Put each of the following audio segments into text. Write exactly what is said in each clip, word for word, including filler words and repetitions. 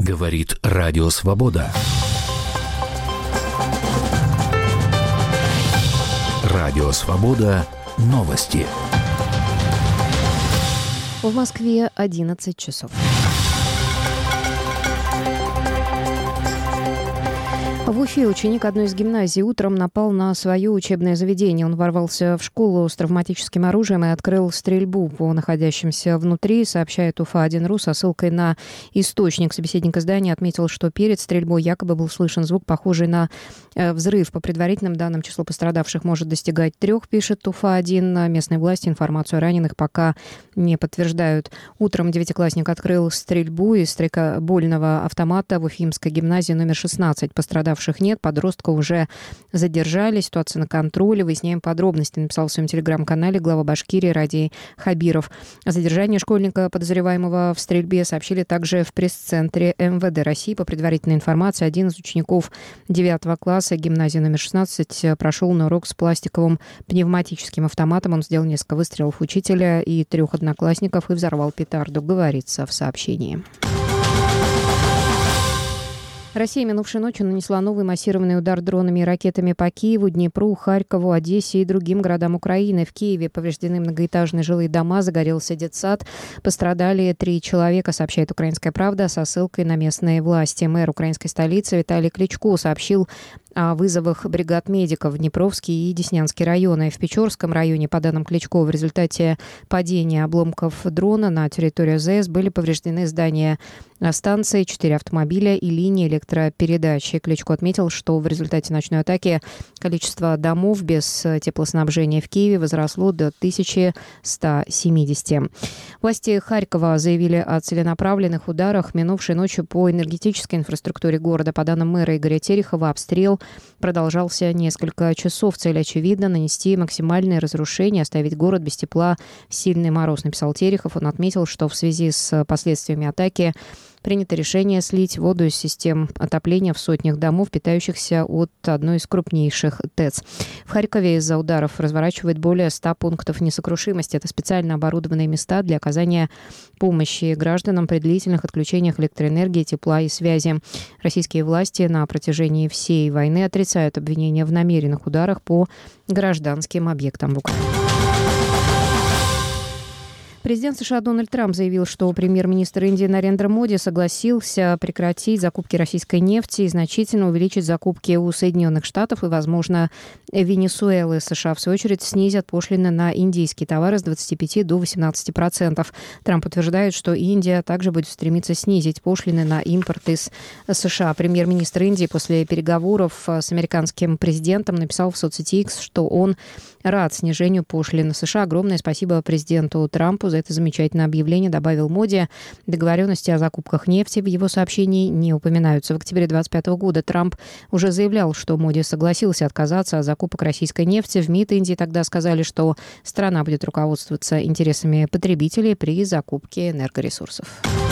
Говорит Радио Свобода. Радио Свобода. Новости. В Москве одиннадцать часов. В Уфе ученик одной из гимназий утром напал на свое учебное заведение. Он ворвался в школу с травматическим оружием и открыл стрельбу по находящимся внутри, сообщает Уфа один ру со ссылкой на источник. Собеседник издания отметил, что перед стрельбой якобы был слышен звук, похожий на взрыв. По предварительным данным, число пострадавших может достигать трех, пишет Уфа один. Местные власти информацию о раненых пока не подтверждают. Утром девятиклассник открыл стрельбу из стрелкобольного автомата в Уфимской гимназии номер шестнадцать. Пострадавших нет, подростка уже задержали, ситуация на контроле, выясняем подробности, написал в своем телеграм-канале глава Башкирии Радий Хабиров. О задержании школьника, подозреваемого в стрельбе, сообщили также в пресс-центре эм вэ дэ России. По предварительной информации, один из учеников девятого класса гимназии номер шестнадцать прошел на урок с пластиковым пневматическим автоматом. Он сделал несколько выстрелов в учителя и трех одноклассников и взорвал петарду, говорится в сообщении. Россия минувшей ночью нанесла новый массированный удар дронами и ракетами по Киеву, Днепру, Харькову, Одессе и другим городам Украины. В Киеве повреждены многоэтажные жилые дома, загорелся детсад. Пострадали три человека, сообщает «Украинская правда» со ссылкой на местные власти. Мэр украинской столицы Виталий Кличко сообщил о вызовах бригад медиков в Днепровский и Деснянский районы. В Печорском районе, по данным Кличко, в результате падения обломков дрона на территорию зэ эс были повреждены здания станции, четыре автомобиля и линии электропередачи. Кличко отметил, что в результате ночной атаки количество домов без теплоснабжения в Киеве возросло до тысячи ста семидесяти. Власти Харькова заявили о целенаправленных ударах минувшей ночью по энергетической инфраструктуре города. По данным мэра Игоря Терехова, обстрел продолжался несколько часов. Цель, очевидно, нанести максимальные разрушения, оставить город без тепла в сильный мороз, написал Терехов. Он отметил, что в связи с последствиями атаки принято решение слить воду из систем отопления в сотнях домов, питающихся от одной из крупнейших ТЭЦ. В Харькове из-за ударов разворачивают более ста пунктов несокрушимости. Это специально оборудованные места для оказания помощи гражданам при длительных отключениях электроэнергии, тепла и связи. Российские власти на протяжении всей войны отрицают обвинения в намеренных ударах по гражданским объектам в Украине. Президент США Дональд Трамп заявил, что премьер-министр Индии Нарендра Моди согласился прекратить закупки российской нефти и значительно увеличить закупки у Соединенных Штатов и, возможно, Венесуэлы. США, в свою очередь, снизят пошлины на индийские товары с двадцати пяти до восемнадцати процентов. Трамп утверждает, что Индия также будет стремиться снизить пошлины на импорт из США. Премьер-министр Индии после переговоров с американским президентом написал в соцсети X, что он рад снижению пошлин США. Огромное спасибо президенту Трампу за это замечательное объявление, добавил Моди. Договоренности о закупках нефти в его сообщении не упоминаются. В октябре двадцать пятого года Трамп уже заявлял, что Моди согласился отказаться от закупок российской нефти. В МИД Индии тогда сказали, что страна будет руководствоваться интересами потребителей при закупке энергоресурсов.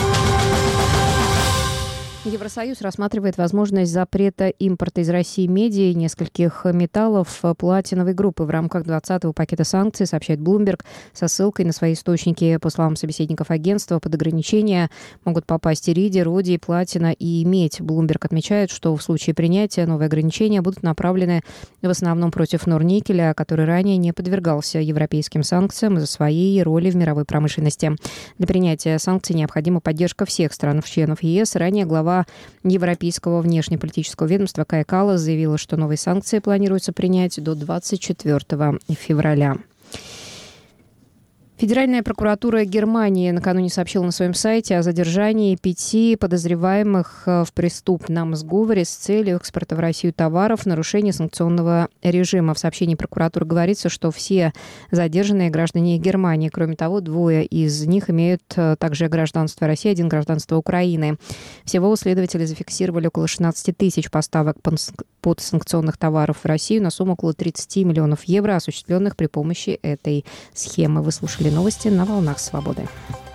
Евросоюз рассматривает возможность запрета импорта из России меди и нескольких металлов платиновой группы в рамках двадцатого пакета санкций, сообщает Bloomberg со ссылкой на свои источники. По словам собеседников агентства, под ограничения могут попасть иридий, родий, платина и медь. Bloomberg отмечает, что в случае принятия новые ограничения будут направлены в основном против Норникеля, который ранее не подвергался европейским санкциям из-за своей роли в мировой промышленности. Для принятия санкций необходима поддержка всех стран-членов ЕС. Ранее глава Европейского внешнеполитического ведомства Кая Каллас заявила, что новые санкции планируется принять до двадцать четвёртого февраля. Федеральная прокуратура Германии накануне сообщила на своем сайте о задержании пяти подозреваемых в преступном сговоре с целью экспорта в Россию товаров в нарушение санкционного режима. В сообщении прокуратуры говорится, что все задержанные граждане Германии. Кроме того, двое из них имеют также гражданство России, один гражданство Украины. Всего следователи зафиксировали около шестнадцати тысяч поставок подсанкционных товаров в Россию на сумму около тридцати миллионов евро, осуществленных при помощи этой схемы. Вы слушали новости на волнах свободы.